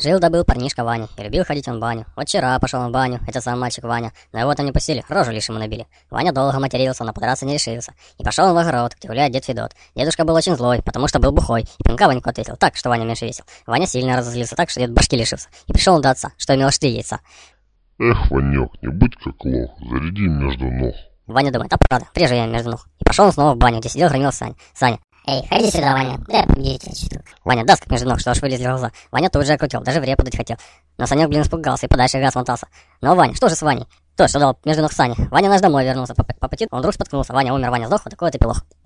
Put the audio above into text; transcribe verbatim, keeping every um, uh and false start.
Жил-да был парнишка Ваня, и любил ходить он в баню. Вот вчера пошел он в баню, этот сам мальчик Ваня, но его там не пустили, рожу лишь ему набили. Ваня долго матерился, но подраться не решился. И пошел он в огород, где гуляет дед Федот. Дедушка был очень злой, потому что был бухой, и пинка Ваньку ответил так, что Ваня меньше весил. Ваня сильно разозлился так, что дед башки лишился. И пришел он до отца, что имел аж три яйца. Эх, Ванек, не будь как лох, заряди между ног. Ваня думает, а правда, врежу я им между ног. И пошел он снова в баню, где сидел хранил Саня. Саня. Эй, ходи сюда, Ваня, дай победить чуток. Ваня даст как между ног, что аж вылезли глаза. Ваня тут же окрутил, даже в репу дать хотел. Но Санек, блин, испугался и подальше газ мотался. Но Ваня, что же с Ваней? Тот, что дал между ног Сане. Ваня наш домой вернулся. По, по пути он вдруг споткнулся. Ваня умер, Ваня сдох, вот такой вот эпилог.